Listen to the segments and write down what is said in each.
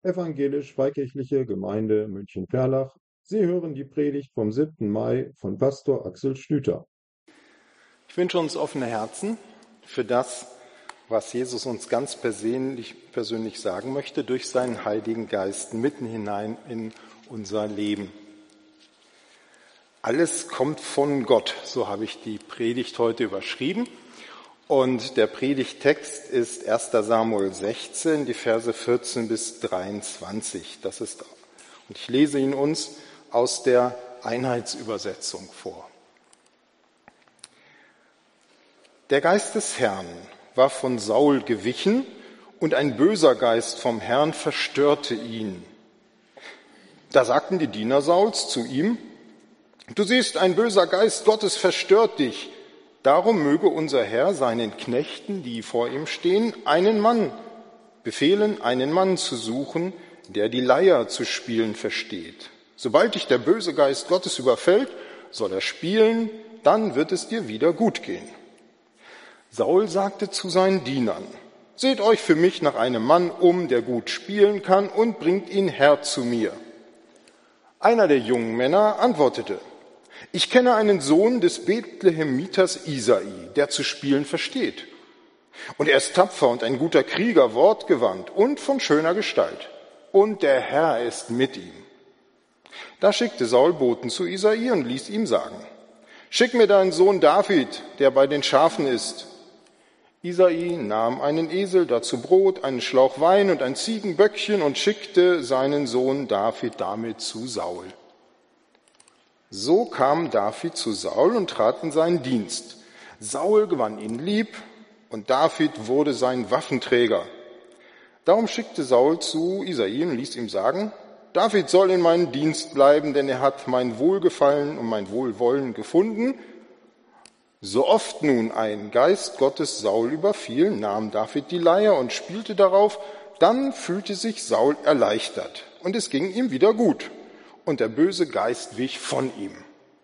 Evangelisch-Freikirchliche Gemeinde München-Perlach. Sie hören die Predigt vom 7. Mai von Pastor Axel Stüter. Ich wünsche uns offene Herzen für das, was Jesus uns ganz persönlich sagen möchte, durch seinen Heiligen Geist mitten hinein in unser Leben. Alles kommt von Gott, so habe ich die Predigt heute überschrieben. Und der Predigttext ist 1. Samuel 16, die Verse 14 bis 23. Und ich lese ihn uns aus der Einheitsübersetzung vor. Der Geist des Herrn war von Saul gewichen und ein böser Geist vom Herrn verstörte ihn. Da sagten die Diener Sauls zu ihm: Du siehst, ein böser Geist Gottes verstört dich. Darum möge unser Herr seinen Knechten, die vor ihm stehen, einen Mann zu suchen, der die Leier zu spielen versteht. Sobald dich der böse Geist Gottes überfällt, soll er spielen, dann wird es dir wieder gut gehen. Saul sagte zu seinen Dienern: Seht euch für mich nach einem Mann um, der gut spielen kann, und bringt ihn her zu mir. Einer der jungen Männer antwortete: Ich kenne einen Sohn des Bethlehemiters Isai, der zu spielen versteht. Und er ist tapfer und ein guter Krieger, wortgewandt und von schöner Gestalt. Und der Herr ist mit ihm. Da schickte Saul Boten zu Isai und ließ ihm sagen: Schick mir deinen Sohn David, der bei den Schafen ist. Isai nahm einen Esel, dazu Brot, einen Schlauch Wein und ein Ziegenböckchen und schickte seinen Sohn David damit zu Saul. So kam David zu Saul und trat in seinen Dienst. Saul gewann ihn lieb und David wurde sein Waffenträger. Darum schickte Saul zu Isai und ließ ihm sagen: David soll in meinem Dienst bleiben, denn er hat mein Wohlgefallen und mein Wohlwollen gefunden. So oft nun ein Geist Gottes Saul überfiel, nahm David die Leier und spielte darauf. Dann fühlte sich Saul erleichtert und es ging ihm wieder gut. Und der böse Geist wich von ihm.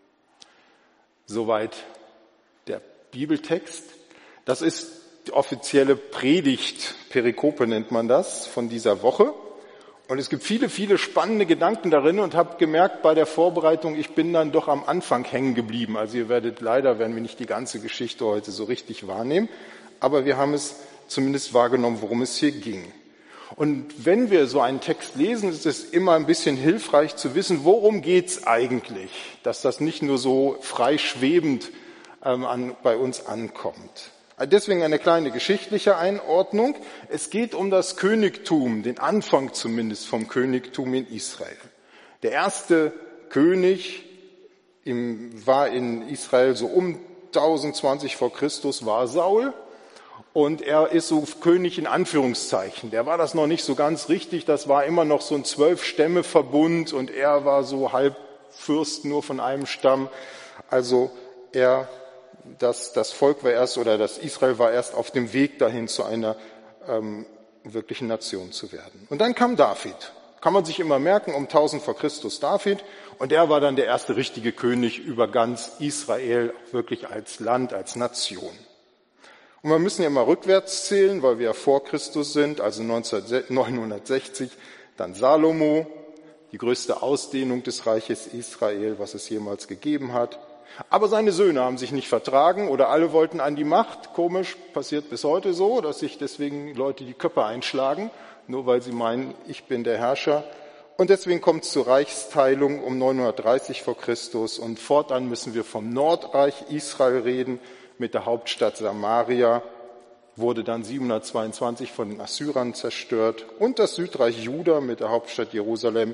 Soweit der Bibeltext. Das ist die offizielle Predigt, Perikope nennt man das, von dieser Woche. Und es gibt viele, viele spannende Gedanken darin und habe gemerkt bei der Vorbereitung, ich bin dann doch am Anfang hängen geblieben. Also werden wir nicht die ganze Geschichte heute so richtig wahrnehmen, aber wir haben es zumindest wahrgenommen, worum es hier ging. Und wenn wir so einen Text lesen, ist es immer ein bisschen hilfreich zu wissen, worum geht's eigentlich, dass das nicht nur so frei schwebend bei uns ankommt. Deswegen eine kleine geschichtliche Einordnung. Es geht um das Königtum, den Anfang zumindest vom Königtum in Israel. Der erste König war in Israel so um 1020 vor Christus, war Saul. Und er ist so König in Anführungszeichen. Der war das noch nicht so ganz richtig. Das war immer noch so ein 12-Stämme-Verbund und er war so halb Fürst nur von einem Stamm. Also das Volk war erst, oder das Israel war erst auf dem Weg dahin, zu einer wirklichen Nation zu werden. Und dann kam David. Kann man sich immer merken, um 1000 vor Christus David. Und er war dann der erste richtige König über ganz Israel, wirklich als Land, als Nation. Und wir müssen ja mal rückwärts zählen, weil wir ja vor Christus sind, also 960, dann Salomo, die größte Ausdehnung des Reiches Israel, was es jemals gegeben hat. Aber seine Söhne haben sich nicht vertragen oder alle wollten an die Macht. Komisch, passiert bis heute so, dass sich deswegen Leute die Köpfe einschlagen, nur weil sie meinen, ich bin der Herrscher. Und deswegen kommt es zur Reichsteilung um 930 vor Christus und fortan müssen wir vom Nordreich Israel reden, mit der Hauptstadt Samaria, wurde dann 722 von den Assyrern zerstört und das Südreich Juda mit der Hauptstadt Jerusalem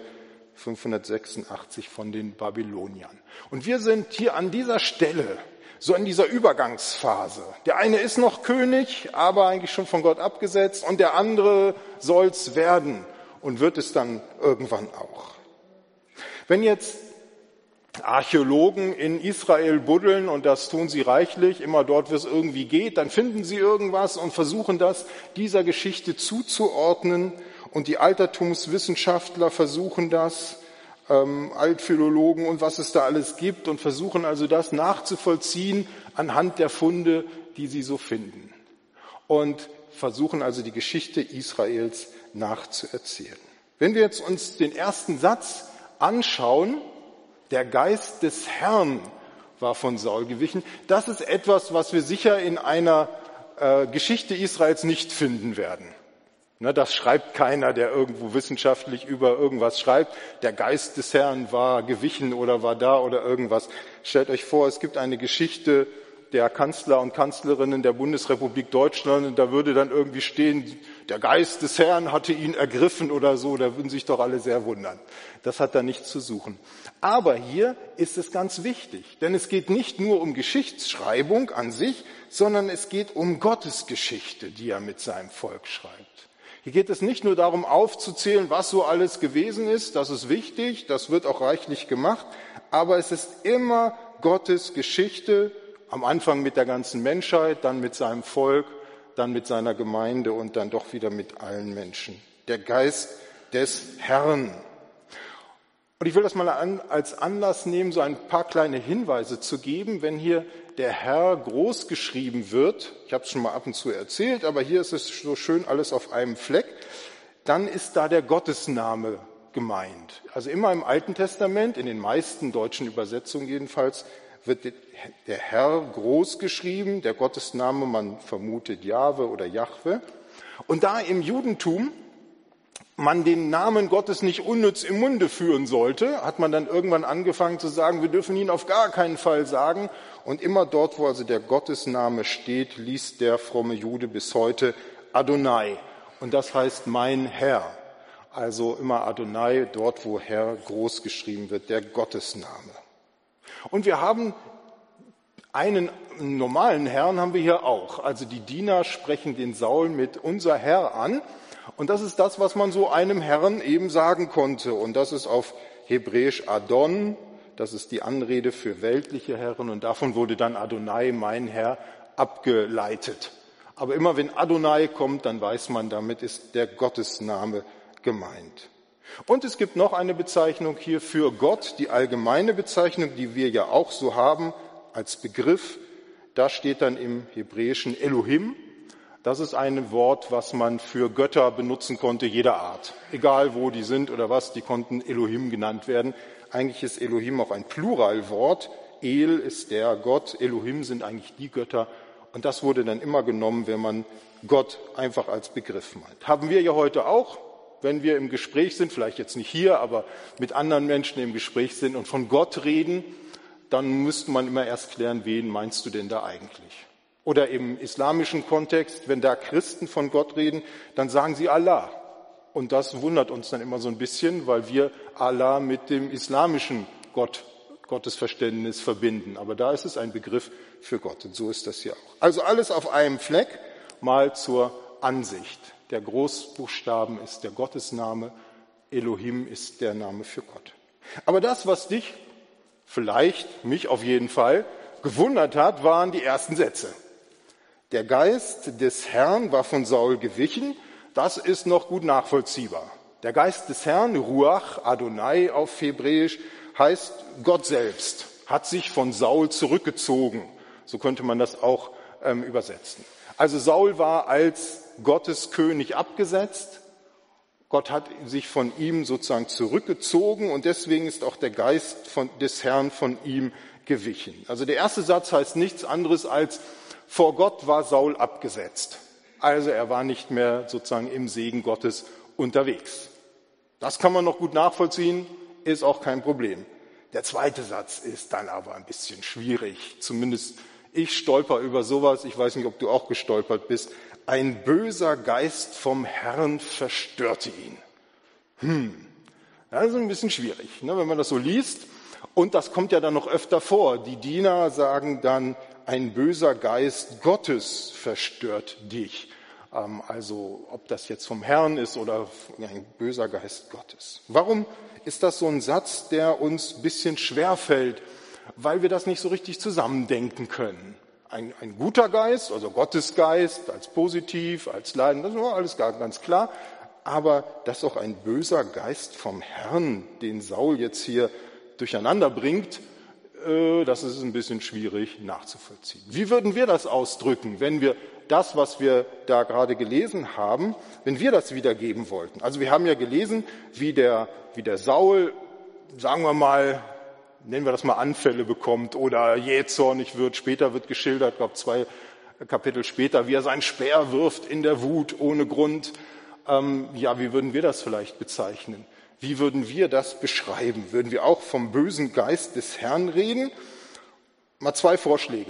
586 von den Babyloniern. Und wir sind hier an dieser Stelle, so in dieser Übergangsphase. Der eine ist noch König, aber eigentlich schon von Gott abgesetzt und der andere soll's werden und wird es dann irgendwann auch. Wenn jetzt Archäologen in Israel buddeln, und das tun sie reichlich, immer dort, wo es irgendwie geht, dann finden sie irgendwas und versuchen das dieser Geschichte zuzuordnen. Und die Altertumswissenschaftler versuchen das, Altphilologen und was es da alles gibt, und versuchen also das nachzuvollziehen anhand der Funde, die sie so finden. Und versuchen also die Geschichte Israels nachzuerzählen. Wenn wir jetzt uns den ersten Satz anschauen, der Geist des Herrn war von Saul gewichen, das ist etwas, was wir sicher in einer Geschichte Israels nicht finden werden. Das schreibt keiner, der irgendwo wissenschaftlich über irgendwas schreibt. Der Geist des Herrn war gewichen oder war da oder irgendwas. Stellt euch vor, es gibt eine Geschichte der Kanzler und Kanzlerinnen der Bundesrepublik Deutschland und da würde dann irgendwie stehen, der Geist des Herrn hatte ihn ergriffen oder so. Da würden sich doch alle sehr wundern. Das hat da nichts zu suchen. Aber hier ist es ganz wichtig, denn es geht nicht nur um Geschichtsschreibung an sich, sondern es geht um Gottes Geschichte, die er mit seinem Volk schreibt. Hier geht es nicht nur darum, aufzuzählen, was so alles gewesen ist. Das ist wichtig, das wird auch reichlich gemacht. Aber es ist immer Gottes Geschichte, am Anfang mit der ganzen Menschheit, dann mit seinem Volk, dann mit seiner Gemeinde und dann doch wieder mit allen Menschen. Der Geist des Herrn. Und ich will das mal als Anlass nehmen, so ein paar kleine Hinweise zu geben, wenn hier der Herr groß geschrieben wird. Ich habe es schon mal ab und zu erzählt, aber hier ist es so schön alles auf einem Fleck. Dann ist da der Gottesname gemeint. Also immer im Alten Testament, in den meisten deutschen Übersetzungen jedenfalls, wird der Herr groß geschrieben, der Gottesname, man vermutet Jahwe oder Jahwe. Und da im Judentum man den Namen Gottes nicht unnütz im Munde führen sollte, hat man dann irgendwann angefangen zu sagen, wir dürfen ihn auf gar keinen Fall sagen. Und immer dort, wo also der Gottesname steht, liest der fromme Jude bis heute Adonai. Und das heißt mein Herr. Also immer Adonai, dort wo Herr groß geschrieben wird, der Gottesname. Und wir haben einen normalen Herrn haben wir hier auch. Also die Diener sprechen den Saul mit unser Herr an. Und das ist das, was man so einem Herrn eben sagen konnte. Und das ist auf Hebräisch Adon, das ist die Anrede für weltliche Herren. Und davon wurde dann Adonai, mein Herr, abgeleitet. Aber immer wenn Adonai kommt, dann weiß man, damit ist der Gottesname gemeint. Und es gibt noch eine Bezeichnung hier für Gott, die allgemeine Bezeichnung, die wir ja auch so haben als Begriff. Da steht dann im Hebräischen Elohim. Das ist ein Wort, was man für Götter benutzen konnte, jeder Art. Egal wo die sind oder was, die konnten Elohim genannt werden. Eigentlich ist Elohim auch ein Pluralwort. El ist der Gott, Elohim sind eigentlich die Götter. Und das wurde dann immer genommen, wenn man Gott einfach als Begriff meint. Haben wir ja heute auch, wenn wir im Gespräch sind, vielleicht jetzt nicht hier, aber mit anderen Menschen im Gespräch sind und von Gott reden, dann müsste man immer erst klären, wen meinst du denn da eigentlich? Oder im islamischen Kontext, wenn da Christen von Gott reden, dann sagen sie Allah. Und das wundert uns dann immer so ein bisschen, weil wir Allah mit dem islamischen Gottesverständnis verbinden. Aber da ist es ein Begriff für Gott. Und so ist das hier auch. Also alles auf einem Fleck, mal zur Ansicht. Der Großbuchstaben ist der Gottesname, Elohim ist der Name für Gott. Aber das, was dich, vielleicht mich auf jeden Fall, gewundert hat, waren die ersten Sätze. Der Geist des Herrn war von Saul gewichen, das ist noch gut nachvollziehbar. Der Geist des Herrn, Ruach, Adonai auf Hebräisch, heißt Gott selbst, hat sich von Saul zurückgezogen. So könnte man das auch übersetzen. Also Saul war als Gottes König abgesetzt. Gott hat sich von ihm sozusagen zurückgezogen und deswegen ist auch der Geist des Herrn von ihm gewichen. Also der erste Satz heißt nichts anderes als vor Gott war Saul abgesetzt. Also er war nicht mehr sozusagen im Segen Gottes unterwegs. Das kann man noch gut nachvollziehen, ist auch kein Problem. Der zweite Satz ist dann aber ein bisschen schwierig. Zumindest ich stolper über sowas. Ich weiß nicht, ob du auch gestolpert bist. Ein böser Geist vom Herrn verstörte ihn. Das ist ein bisschen schwierig, wenn man das so liest. Und das kommt ja dann noch öfter vor. Die Diener sagen dann, ein böser Geist Gottes verstört dich. Also ob das jetzt vom Herrn ist oder ein böser Geist Gottes. Warum ist das so ein Satz, der uns ein bisschen schwerfällt? Weil wir das nicht so richtig zusammendenken können. Ein guter Geist, also Gottes Geist, als positiv, als Leiden, das ist alles ganz klar. Aber dass auch ein böser Geist vom Herrn, den Saul jetzt hier durcheinander bringt, das ist ein bisschen schwierig nachzuvollziehen. Wie würden wir das ausdrücken, wenn wir das, was wir da gerade gelesen haben, wenn wir das wiedergeben wollten? Also wir haben ja gelesen, wie der Saul, sagen wir mal, nennen wir das mal Anfälle bekommt oder jähzornig wird. Später wird geschildert, ich glaube 2 Kapitel später, wie er seinen Speer wirft in der Wut ohne Grund. Wie würden wir das vielleicht bezeichnen? Wie würden wir das beschreiben? Würden wir auch vom bösen Geist des Herrn reden? Mal 2 Vorschläge.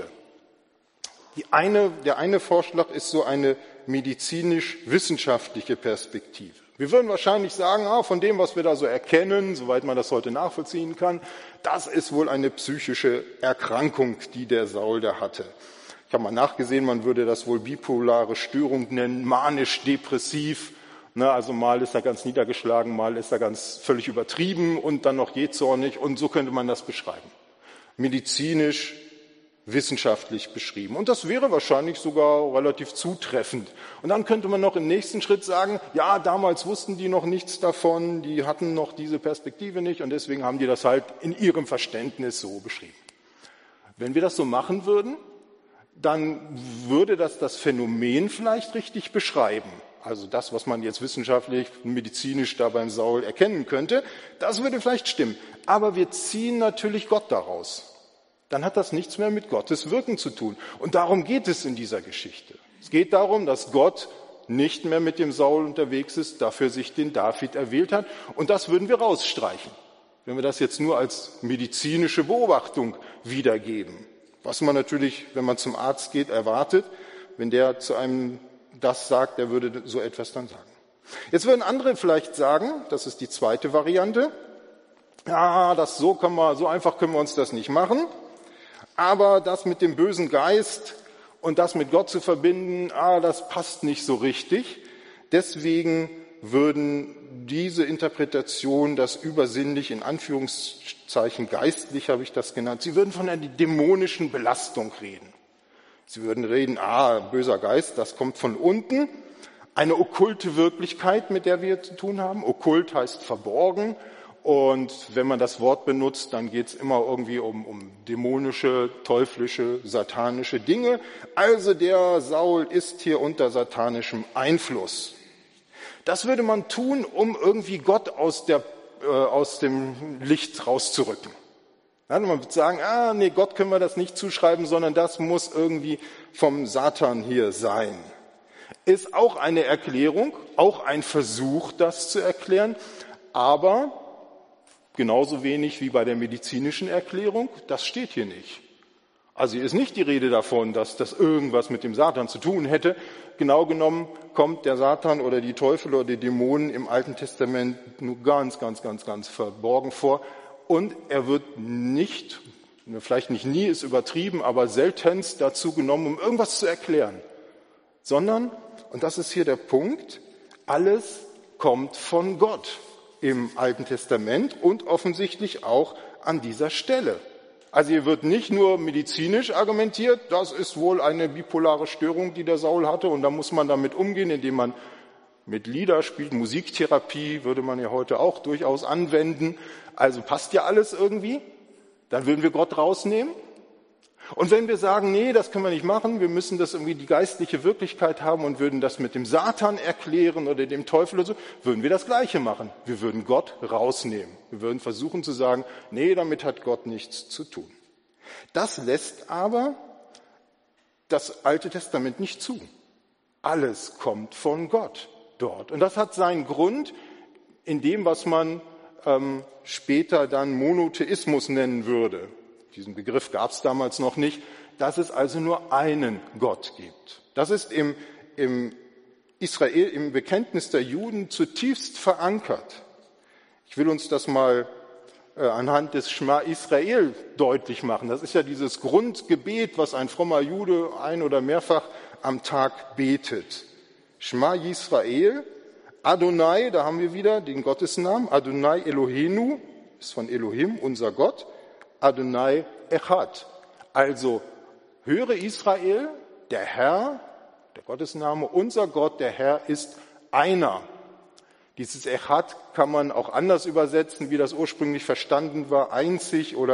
Der eine Vorschlag ist so eine medizinisch-wissenschaftliche Perspektive. Wir würden wahrscheinlich sagen, von dem, was wir da so erkennen, soweit man das heute nachvollziehen kann, das ist wohl eine psychische Erkrankung, die der Saul da hatte. Ich habe mal nachgesehen, man würde das wohl bipolare Störung nennen, manisch-depressiv. Also mal ist er ganz niedergeschlagen, mal ist er ganz völlig übertrieben und dann noch jähzornig und so könnte man das beschreiben. Medizinisch, wissenschaftlich beschrieben. Und das wäre wahrscheinlich sogar relativ zutreffend. Und dann könnte man noch im nächsten Schritt sagen, ja, damals wussten die noch nichts davon, die hatten noch diese Perspektive nicht und deswegen haben die das halt in ihrem Verständnis so beschrieben. Wenn wir das so machen würden, dann würde das Phänomen vielleicht richtig beschreiben. Also das, was man jetzt wissenschaftlich, medizinisch da beim Saul erkennen könnte, das würde vielleicht stimmen. Aber wir ziehen natürlich Gott daraus. Dann hat das nichts mehr mit Gottes Wirken zu tun. Und darum geht es in dieser Geschichte. Es geht darum, dass Gott nicht mehr mit dem Saul unterwegs ist, dafür sich den David erwählt hat. Und das würden wir rausstreichen, wenn wir das jetzt nur als medizinische Beobachtung wiedergeben. Was man natürlich, wenn man zum Arzt geht, erwartet, wenn der zu einem das sagt, der würde so etwas dann sagen. Jetzt würden andere vielleicht sagen, das ist die zweite Variante, ja, so einfach können wir uns das nicht machen, aber das mit dem bösen Geist und das mit Gott zu verbinden, das passt nicht so richtig. Deswegen würden diese Interpretation, das übersinnlich, in Anführungszeichen geistlich habe ich das genannt, sie würden von einer dämonischen Belastung reden. Sie würden reden, böser Geist, das kommt von unten. Eine okkulte Wirklichkeit, mit der wir zu tun haben. Okkult heißt verborgen. Und wenn man das Wort benutzt, dann geht es immer irgendwie um dämonische, teuflische, satanische Dinge. Also der Saul ist hier unter satanischem Einfluss. Das würde man tun, um irgendwie Gott aus dem Licht rauszurücken. Man würde sagen, Gott können wir das nicht zuschreiben, sondern das muss irgendwie vom Satan hier sein. Ist auch eine Erklärung, auch ein Versuch, das zu erklären, aber genauso wenig wie bei der medizinischen Erklärung, das steht hier nicht. Also hier ist nicht die Rede davon, dass das irgendwas mit dem Satan zu tun hätte. Genau genommen kommt der Satan oder die Teufel oder die Dämonen im Alten Testament nur ganz, ganz, ganz, ganz verborgen vor. Und er wird nicht, vielleicht nicht nie, ist übertrieben, aber seltenst dazu genommen, um irgendwas zu erklären. Sondern, und das ist hier der Punkt, alles kommt von Gott im Alten Testament und offensichtlich auch an dieser Stelle. Also hier wird nicht nur medizinisch argumentiert, das ist wohl eine bipolare Störung, die der Saul hatte und da muss man damit umgehen, indem man mit Lieder spielt. Musiktherapie würde man ja heute auch durchaus anwenden. Also passt ja alles irgendwie. Dann würden wir Gott rausnehmen. Und wenn wir sagen, nee, das können wir nicht machen, wir müssen das irgendwie die geistliche Wirklichkeit haben und würden das mit dem Satan erklären oder dem Teufel oder so, würden wir das Gleiche machen. Wir würden Gott rausnehmen. Wir würden versuchen zu sagen, nee, damit hat Gott nichts zu tun. Das lässt aber das Alte Testament nicht zu. Alles kommt von Gott dort. Und das hat seinen Grund in dem, was man später dann Monotheismus nennen würde. Diesen Begriff gab es damals noch nicht, dass es also nur einen Gott gibt. Das ist im Bekenntnis der Juden zutiefst verankert. Ich will uns das mal anhand des Schma Israel deutlich machen. Das ist ja dieses Grundgebet, was ein frommer Jude ein- oder mehrfach am Tag betet. Schma Yisrael, Adonai, da haben wir wieder den Gottesnamen, Adonai Eloheinu, ist von Elohim, unser Gott, Adonai Echad. Also höre Israel, der Herr, der Gottesname, unser Gott, der Herr ist einer. Dieses Echad kann man auch anders übersetzen, wie das ursprünglich verstanden war, einzig oder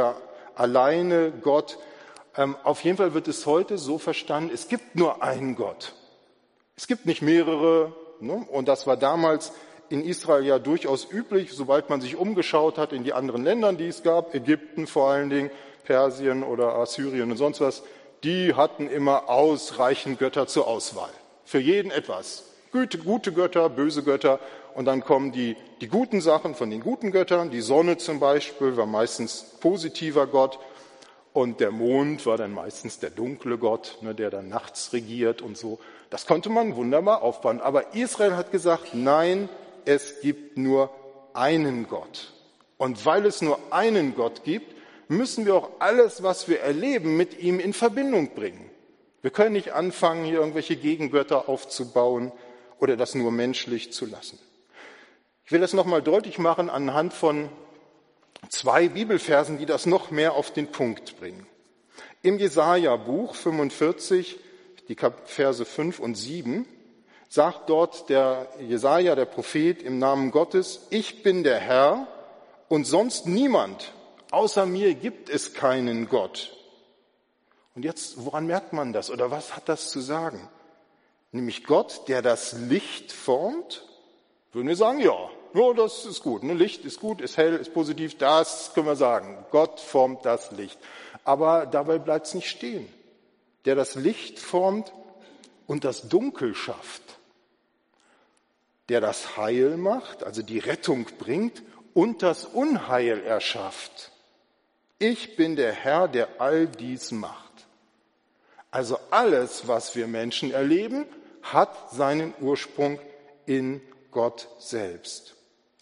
alleine Gott. Auf jeden Fall wird es heute so verstanden, es gibt nur einen Gott. Es gibt nicht mehrere, ne? Und das war damals in Israel ja durchaus üblich, sobald man sich umgeschaut hat in die anderen Ländern, die es gab, Ägypten vor allen Dingen, Persien oder Assyrien und sonst was, die hatten immer ausreichend Götter zur Auswahl. Für jeden etwas. Gute Götter, böse Götter. Und dann kommen die guten Sachen von den guten Göttern. Die Sonne zum Beispiel war meistens positiver Gott. Und der Mond war dann meistens der dunkle Gott, ne, der dann nachts regiert und so. Das konnte man wunderbar aufbauen. Aber Israel hat gesagt, nein, es gibt nur einen Gott. Und weil es nur einen Gott gibt, müssen wir auch alles, was wir erleben, mit ihm in Verbindung bringen. Wir können nicht anfangen, hier irgendwelche Gegengötter aufzubauen oder das nur menschlich zu lassen. Ich will das nochmal deutlich machen anhand von 2 Bibelversen, die das noch mehr auf den Punkt bringen. Im Jesaja-Buch 45, die Verse 5 und 7, sagt dort der Jesaja, der Prophet, im Namen Gottes, ich bin der Herr und sonst niemand. Außer mir gibt es keinen Gott. Und jetzt, woran merkt man das oder was hat das zu sagen? Nämlich Gott, der das Licht formt, würden wir sagen, ja, das ist gut. Ne? Licht ist gut, ist hell, ist positiv, das können wir sagen. Gott formt das Licht. Aber dabei bleibt es nicht stehen. Der das Licht formt und das Dunkel schafft. Der das Heil macht, also die Rettung bringt und das Unheil erschafft. Ich bin der Herr, der all dies macht. Also alles, was wir Menschen erleben, hat seinen Ursprung in Gott selbst.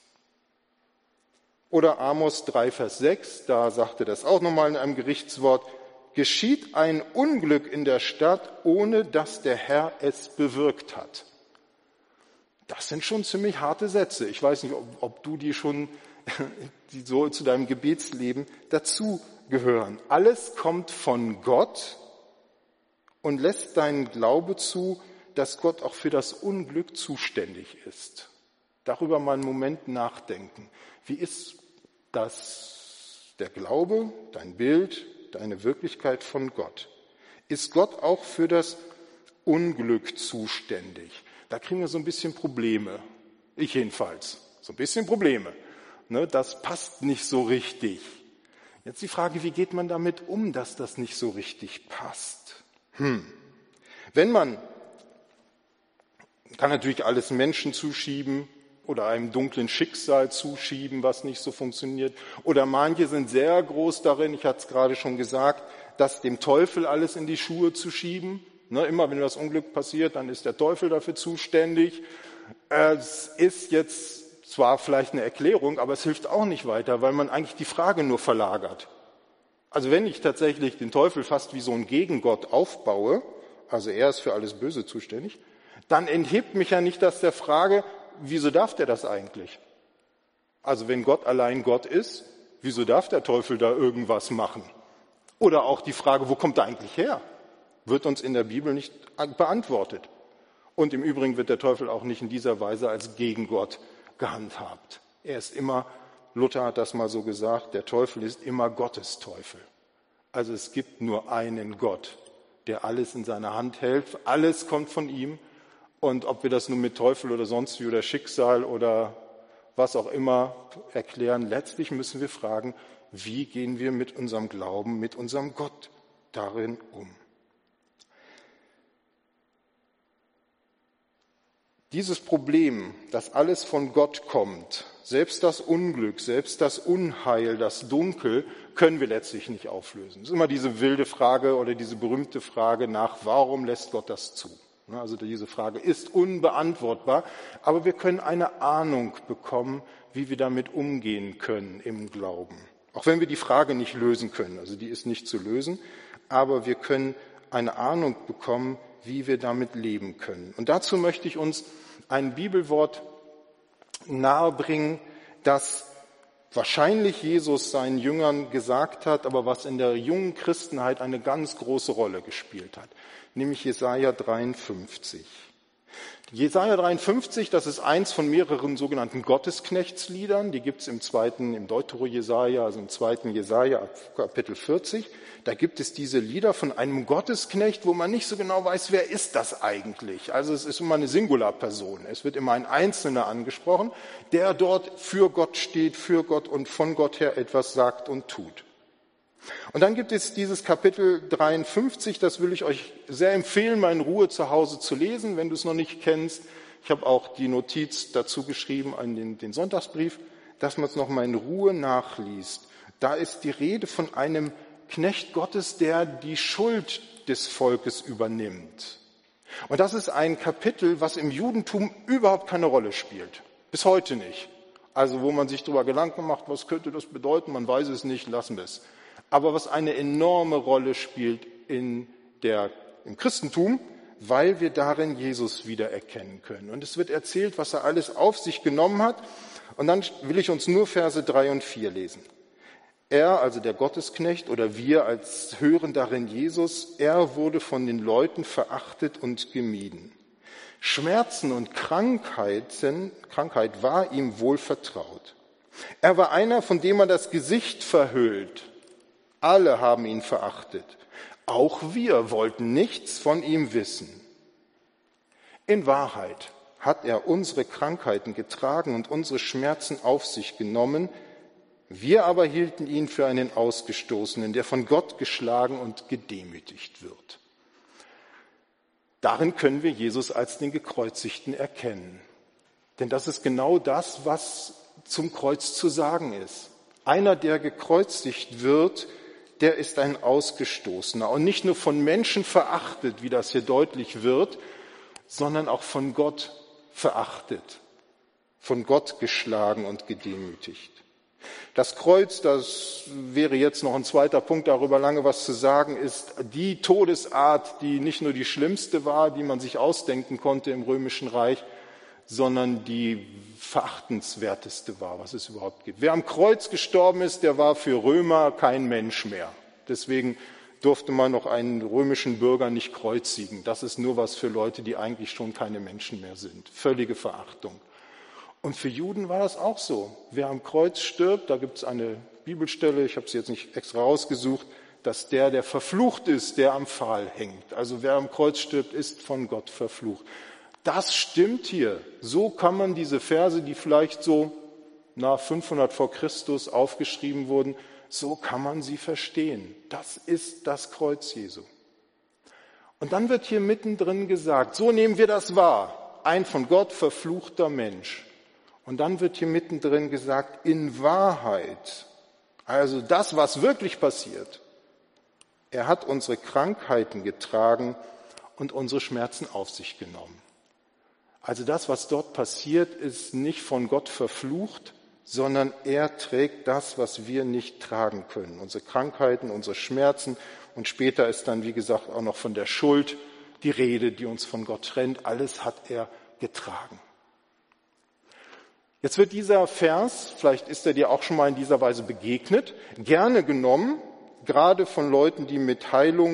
Oder Amos 3, Vers 6, da sagte das auch nochmal in einem Gerichtswort, geschieht ein Unglück in der Stadt, ohne dass der Herr es bewirkt hat. Das sind schon ziemlich harte Sätze. Ich weiß nicht, ob du die schon die so zu deinem Gebetsleben dazu gehören. Alles kommt von Gott und lässt deinen Glaube zu, dass Gott auch für das Unglück zuständig ist. Darüber mal einen Moment nachdenken. Wie ist das, der Glaube, dein Bild, deine Wirklichkeit von Gott? Ist Gott auch für das Unglück zuständig? Da kriegen wir so ein bisschen Probleme. Ich jedenfalls. So ein bisschen Probleme. Das passt nicht so richtig. Jetzt die Frage, wie geht man damit um, dass das nicht so richtig passt? Wenn man kann natürlich alles Menschen zuschieben oder einem dunklen Schicksal zuschieben, was nicht so funktioniert. Oder manche sind sehr groß darin, ich hatte es gerade schon gesagt, das dem Teufel alles in die Schuhe zu schieben. Immer wenn das Unglück passiert, dann ist der Teufel dafür zuständig. Es ist jetzt zwar vielleicht eine Erklärung, aber es hilft auch nicht weiter, weil man eigentlich die Frage nur verlagert. Also wenn ich tatsächlich den Teufel fast wie so ein Gegengott aufbaue, also er ist für alles Böse zuständig, dann enthebt mich ja nicht das der Frage, wieso darf der das eigentlich? Also wenn Gott allein Gott ist, wieso darf der Teufel da irgendwas machen? Oder auch die Frage, wo kommt er eigentlich her? Wird uns in der Bibel nicht beantwortet. Und im Übrigen wird der Teufel auch nicht in dieser Weise als Gegengott gehandhabt. Er ist immer, Luther hat das mal so gesagt, der Teufel ist immer Gottes Teufel. Also es gibt nur einen Gott, der alles in seiner Hand hält. Alles kommt von ihm. Und ob wir das nun mit Teufel oder sonst wie oder Schicksal oder was auch immer erklären, letztlich müssen wir fragen, wie gehen wir mit unserem Glauben, mit unserem Gott darin um? Dieses Problem, dass alles von Gott kommt, selbst das Unglück, selbst das Unheil, das Dunkel, können wir letztlich nicht auflösen. Es ist immer diese wilde Frage oder diese berühmte Frage nach, warum lässt Gott das zu? Also diese Frage ist unbeantwortbar, aber wir können eine Ahnung bekommen, wie wir damit umgehen können im Glauben. Auch wenn wir die Frage nicht lösen können, also die ist nicht zu lösen, aber wir können eine Ahnung bekommen, wie wir damit leben können. Und dazu möchte ich uns ein Bibelwort nahebringen, das wahrscheinlich Jesus seinen Jüngern gesagt hat, aber was in der jungen Christenheit eine ganz große Rolle gespielt hat, nämlich Jesaja 53. Jesaja 53, das ist eins von mehreren sogenannten Gottesknechtsliedern. Die gibt es im Deutero-Jesaja, also im 2. Jesaja, Kapitel 40. Da gibt es diese Lieder von einem Gottesknecht, wo man nicht so genau weiß, wer ist das eigentlich. Also es ist immer eine Singularperson. Es wird immer ein Einzelner angesprochen, der dort für Gott steht, für Gott und von Gott her etwas sagt und tut. Und dann gibt es dieses Kapitel 53, das will ich euch sehr empfehlen, mal in Ruhe zu Hause zu lesen, wenn du es noch nicht kennst. Ich habe auch die Notiz dazu geschrieben an den Sonntagsbrief, dass man es noch mal in Ruhe nachliest. Da ist die Rede von einem Knecht Gottes, der die Schuld des Volkes übernimmt. Und das ist ein Kapitel, was im Judentum überhaupt keine Rolle spielt. Bis heute nicht. Also wo man sich darüber Gedanken macht, was könnte das bedeuten, man weiß es nicht, lassen wir es. Aber was eine enorme Rolle spielt im Christentum, weil wir darin Jesus wiedererkennen können. Und es wird erzählt, was er alles auf sich genommen hat. Und dann will ich uns nur Verse 3 und 4 lesen. Er, also der Gottesknecht, oder wir als hören darin Jesus, er wurde von den Leuten verachtet und gemieden. Schmerzen und Krankheit war ihm wohl vertraut. Er war einer, von dem man das Gesicht verhüllt. Alle haben ihn verachtet. Auch wir wollten nichts von ihm wissen. In Wahrheit hat er unsere Krankheiten getragen und unsere Schmerzen auf sich genommen. Wir aber hielten ihn für einen Ausgestoßenen, der von Gott geschlagen und gedemütigt wird. Darin können wir Jesus als den Gekreuzigten erkennen. Denn das ist genau das, was zum Kreuz zu sagen ist. Einer, der gekreuzigt wird, der ist ein Ausgestoßener und nicht nur von Menschen verachtet, wie das hier deutlich wird, sondern auch von Gott verachtet, von Gott geschlagen und gedemütigt. Das Kreuz, das wäre jetzt noch ein zweiter Punkt, darüber lange was zu sagen, ist die Todesart, die nicht nur die schlimmste war, die man sich ausdenken konnte im Römischen Reich, sondern die verachtenswerteste war, was es überhaupt gibt. Wer am Kreuz gestorben ist, der war für Römer kein Mensch mehr. Deswegen durfte man noch einen römischen Bürger nicht kreuzigen. Das ist nur was für Leute, die eigentlich schon keine Menschen mehr sind. Völlige Verachtung. Und für Juden war das auch so. Wer am Kreuz stirbt, da gibt es eine Bibelstelle, ich habe sie jetzt nicht extra rausgesucht, dass der verflucht ist, der am Pfahl hängt. Also wer am Kreuz stirbt, ist von Gott verflucht. Das stimmt hier. So kann man diese Verse, die vielleicht so nach 500 vor Christus aufgeschrieben wurden, so kann man sie verstehen. Das ist das Kreuz Jesu. Und dann wird hier mittendrin gesagt, so nehmen wir das wahr, ein von Gott verfluchter Mensch. Und dann wird hier mittendrin gesagt, in Wahrheit, also das, was wirklich passiert, er hat unsere Krankheiten getragen und unsere Schmerzen auf sich genommen. Also das, was dort passiert, ist nicht von Gott verflucht, sondern er trägt das, was wir nicht tragen können. Unsere Krankheiten, unsere Schmerzen und später ist dann, wie gesagt, auch noch von der Schuld die Rede, die uns von Gott trennt. Alles hat er getragen. Jetzt wird dieser Vers, vielleicht ist er dir auch schon mal in dieser Weise begegnet, gerne genommen, gerade von Leuten, die mit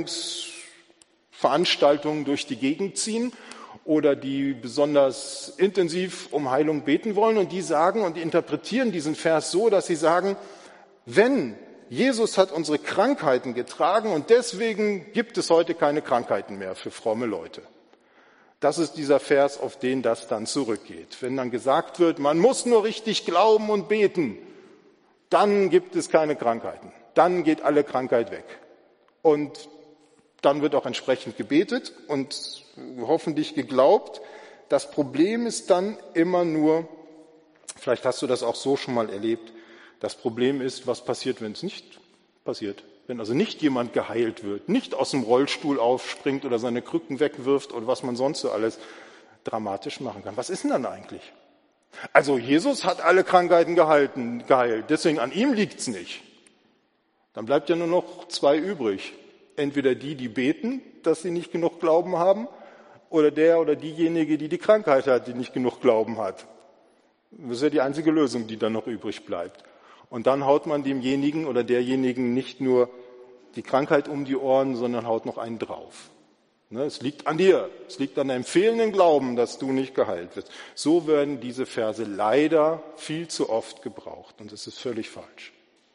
Heilungsveranstaltungen durch die Gegend ziehen oder die besonders intensiv um Heilung beten wollen und die sagen und die interpretieren diesen Vers so, dass sie sagen, wenn Jesus hat unsere Krankheiten getragen und deswegen gibt es heute keine Krankheiten mehr für fromme Leute. Das ist dieser Vers, auf den das dann zurückgeht. Wenn dann gesagt wird, man muss nur richtig glauben und beten, dann gibt es keine Krankheiten. Dann geht alle Krankheit weg. Und dann wird auch entsprechend gebetet und hoffentlich geglaubt. Das Problem ist dann immer nur, vielleicht hast du das auch so schon mal erlebt, das Problem ist, was passiert, wenn es nicht passiert. Wenn also nicht jemand geheilt wird, nicht aus dem Rollstuhl aufspringt oder seine Krücken wegwirft oder was man sonst so alles dramatisch machen kann. Was ist denn dann eigentlich? Also Jesus hat alle Krankheiten geheilt, deswegen an ihm liegt's nicht. Dann bleibt ja nur noch zwei übrig. Entweder die beten, dass sie nicht genug Glauben haben, oder der oder diejenige, die die Krankheit hat, die nicht genug Glauben hat. Das ist ja die einzige Lösung, die dann noch übrig bleibt. Und dann haut man demjenigen oder derjenigen nicht nur die Krankheit um die Ohren, sondern haut noch einen drauf. Es liegt an dir, es liegt an deinem fehlenden Glauben, dass du nicht geheilt wirst. So werden diese Verse leider viel zu oft gebraucht und es ist völlig falsch.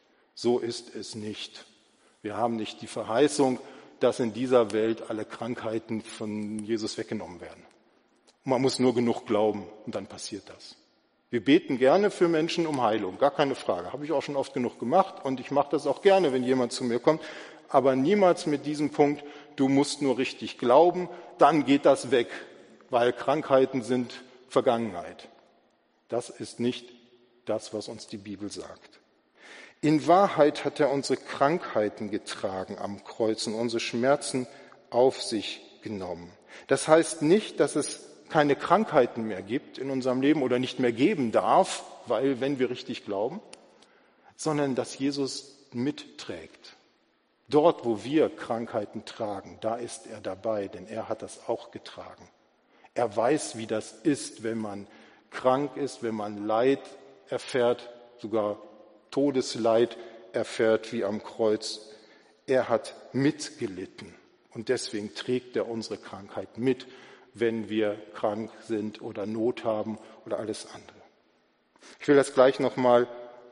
So ist es nicht. Wir haben nicht die Verheißung, dass in dieser Welt alle Krankheiten von Jesus weggenommen werden. Man muss nur genug glauben und dann passiert das. Wir beten gerne für Menschen um Heilung, gar keine Frage. Habe ich auch schon oft genug gemacht und ich mache das auch gerne, wenn jemand zu mir kommt. Aber niemals mit diesem Punkt, du musst nur richtig glauben, dann geht das weg, weil Krankheiten sind Vergangenheit. Das ist nicht das, was uns die Bibel sagt. In Wahrheit hat er unsere Krankheiten getragen am Kreuz und unsere Schmerzen auf sich genommen. Das heißt nicht, dass es keine Krankheiten mehr gibt in unserem Leben oder nicht mehr geben darf, weil wenn wir richtig glauben, sondern dass Jesus mitträgt. Dort, wo wir Krankheiten tragen, da ist er dabei, denn er hat das auch getragen. Er weiß, wie das ist, wenn man krank ist, wenn man Leid erfährt, sogar Todesleid erfährt wie am Kreuz. Er hat mitgelitten und deswegen trägt er unsere Krankheit mit, wenn wir krank sind oder Not haben oder alles andere. Ich will das gleich nochmal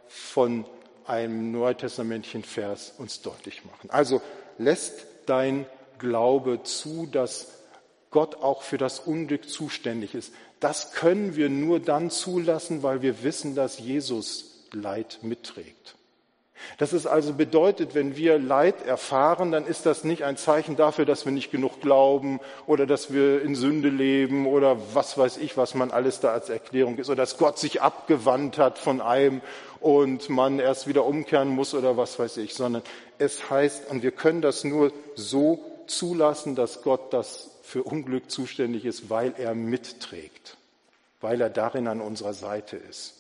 von einem neutestamentlichen Vers uns deutlich machen. Also lässt dein Glaube zu, dass Gott auch für das Unglück zuständig ist. Das können wir nur dann zulassen, weil wir wissen, dass Jesus Leid mitträgt. Das ist also bedeutet, wenn wir Leid erfahren, dann ist das nicht ein Zeichen dafür, dass wir nicht genug glauben oder dass wir in Sünde leben oder was weiß ich, was man alles da als Erklärung ist oder dass Gott sich abgewandt hat von einem und man erst wieder umkehren muss oder was weiß ich, sondern es heißt, und wir können das nur so zulassen, dass Gott das für Unglück zuständig ist, weil er mitträgt, weil er darin an unserer Seite ist.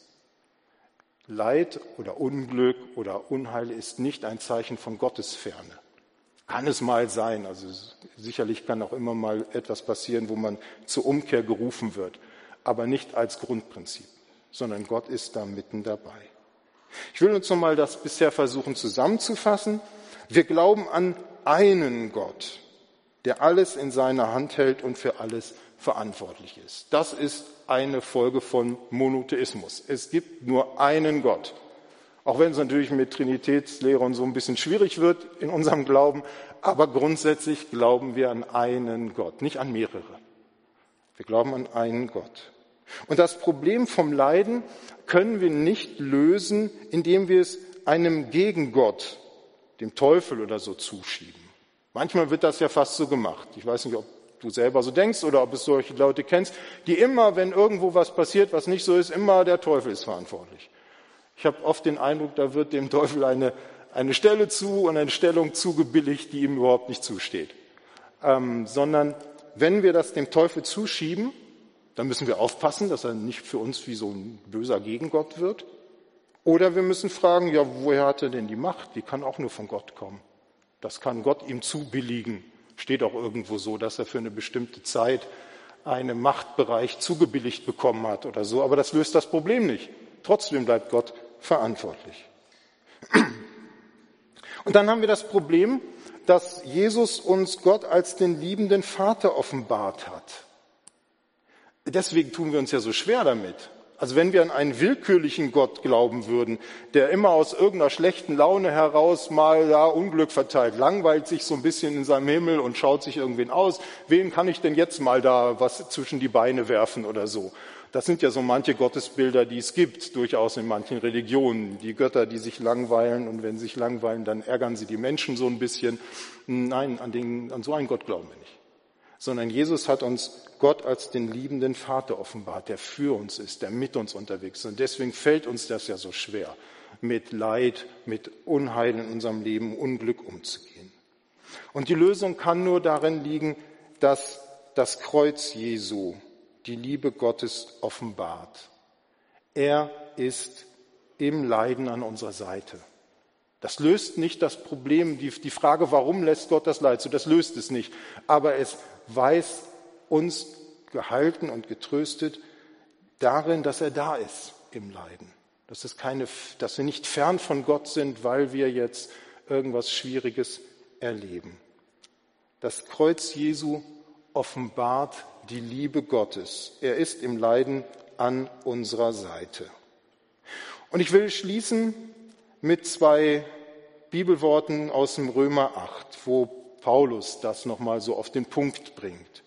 Leid oder Unglück oder Unheil ist nicht ein Zeichen von Gottesferne. Kann es mal sein, also sicherlich kann auch immer mal etwas passieren, wo man zur Umkehr gerufen wird, aber nicht als Grundprinzip, sondern Gott ist da mitten dabei. Ich will uns nochmal das bisher versuchen zusammenzufassen. Wir glauben an einen Gott, der alles in seiner Hand hält und für alles verantwortlich ist. Das ist eine Folge von Monotheismus. Es gibt nur einen Gott. Auch wenn es natürlich mit Trinitätslehre und so ein bisschen schwierig wird in unserem Glauben, aber grundsätzlich glauben wir an einen Gott, nicht an mehrere. Wir glauben an einen Gott. Und das Problem vom Leiden können wir nicht lösen, indem wir es einem Gegengott, dem Teufel oder so, zuschieben. Manchmal wird das ja fast so gemacht. Ich weiß nicht, ob du selber so denkst oder ob es solche Leute kennst, die immer, wenn irgendwo was passiert, was nicht so ist, immer der Teufel ist verantwortlich. Ich habe oft den Eindruck, da wird dem Teufel eine Stelle zu und eine Stellung zugebilligt, die ihm überhaupt nicht zusteht. Sondern wenn wir das dem Teufel zuschieben, dann müssen wir aufpassen, dass er nicht für uns wie so ein böser Gegengott wird. Oder wir müssen fragen, ja, woher hat er denn die Macht? Die kann auch nur von Gott kommen. Das kann Gott ihm zubilligen. Steht auch irgendwo so, dass er für eine bestimmte Zeit einen Machtbereich zugebilligt bekommen hat oder so. Aber das löst das Problem nicht. Trotzdem bleibt Gott verantwortlich. Und dann haben wir das Problem, dass Jesus uns Gott als den liebenden Vater offenbart hat. Deswegen tun wir uns ja so schwer damit. Also wenn wir an einen willkürlichen Gott glauben würden, der immer aus irgendeiner schlechten Laune heraus mal da Unglück verteilt, langweilt sich so ein bisschen in seinem Himmel und schaut sich irgendwen aus, wen kann ich denn jetzt mal da was zwischen die Beine werfen oder so. Das sind ja so manche Gottesbilder, die es gibt, durchaus in manchen Religionen. Die Götter, die sich langweilen und wenn sie sich langweilen, dann ärgern sie die Menschen so ein bisschen. Nein, an so einen Gott glauben wir nicht. Sondern Jesus hat uns Gott als den liebenden Vater offenbart, der für uns ist, der mit uns unterwegs ist. Und deswegen fällt uns das ja so schwer, mit Leid, mit Unheil in unserem Leben, Unglück umzugehen. Und die Lösung kann nur darin liegen, dass das Kreuz Jesu die Liebe Gottes offenbart. Er ist im Leiden an unserer Seite. Das löst nicht das Problem, die Frage, warum lässt Gott das Leid zu, das löst es nicht. Aber es weiß uns gehalten und getröstet darin, dass er da ist im Leiden. Dass wir nicht fern von Gott sind, weil wir jetzt irgendwas Schwieriges erleben. Das Kreuz Jesu offenbart die Liebe Gottes. Er ist im Leiden an unserer Seite. Und ich will schließen mit 2 Bibelworten aus dem Römer 8, wo Paulus das nochmal so auf den Punkt bringt.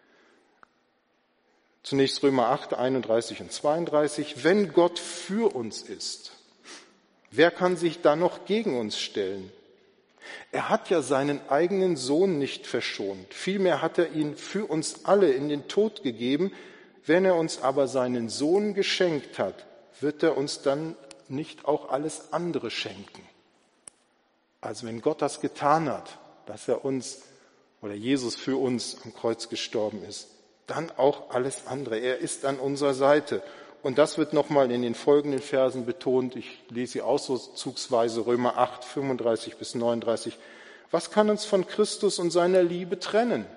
Zunächst Römer 8, 31 und 32. Wenn Gott für uns ist, wer kann sich da noch gegen uns stellen? Er hat ja seinen eigenen Sohn nicht verschont. Vielmehr hat er ihn für uns alle in den Tod gegeben. Wenn er uns aber seinen Sohn geschenkt hat, wird er uns dann nicht auch alles andere schenken? Also wenn Gott das getan hat, dass er uns oder Jesus für uns am Kreuz gestorben ist, dann auch alles andere. Er ist an unserer Seite. Und das wird nochmal in den folgenden Versen betont. Ich lese sie auszugsweise, Römer 8, 35 bis 39. Was kann uns von Christus und seiner Liebe trennen?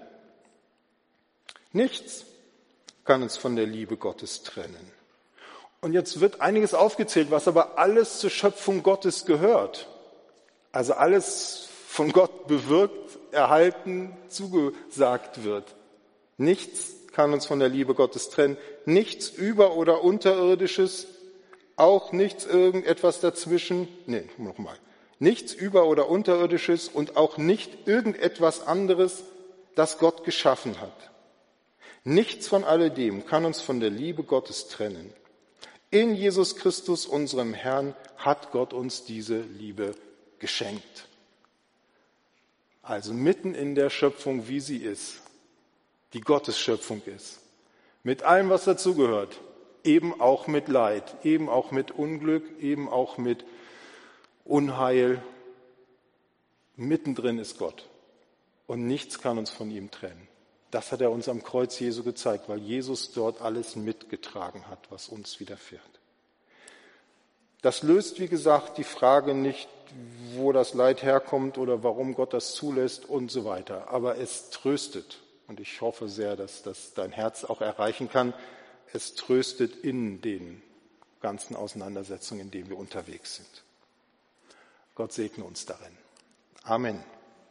Nichts kann uns von der Liebe Gottes trennen. Und jetzt wird einiges aufgezählt, was aber alles zur Schöpfung Gottes gehört. Also alles von Gott bewirkt, erhalten, zugesagt wird. Nichts kann uns von der Liebe Gottes trennen. Nichts Über- oder Unterirdisches, auch nichts irgendetwas dazwischen. Nichts Über- oder Unterirdisches und auch nicht irgendetwas anderes, das Gott geschaffen hat. Nichts von alledem kann uns von der Liebe Gottes trennen. In Jesus Christus, unserem Herrn, hat Gott uns diese Liebe geschenkt. Also mitten in der Schöpfung, wie sie ist, die Gottes Schöpfung ist, mit allem, was dazugehört, eben auch mit Leid, eben auch mit Unglück, eben auch mit Unheil. Mittendrin ist Gott und nichts kann uns von ihm trennen. Das hat er uns am Kreuz Jesu gezeigt, weil Jesus dort alles mitgetragen hat, was uns widerfährt. Das löst, wie gesagt, die Frage nicht, wo das Leid herkommt oder warum Gott das zulässt und so weiter. Aber es tröstet. Und ich hoffe sehr, dass das dein Herz auch erreichen kann. Es tröstet in den ganzen Auseinandersetzungen, in denen wir unterwegs sind. Gott segne uns darin. Amen.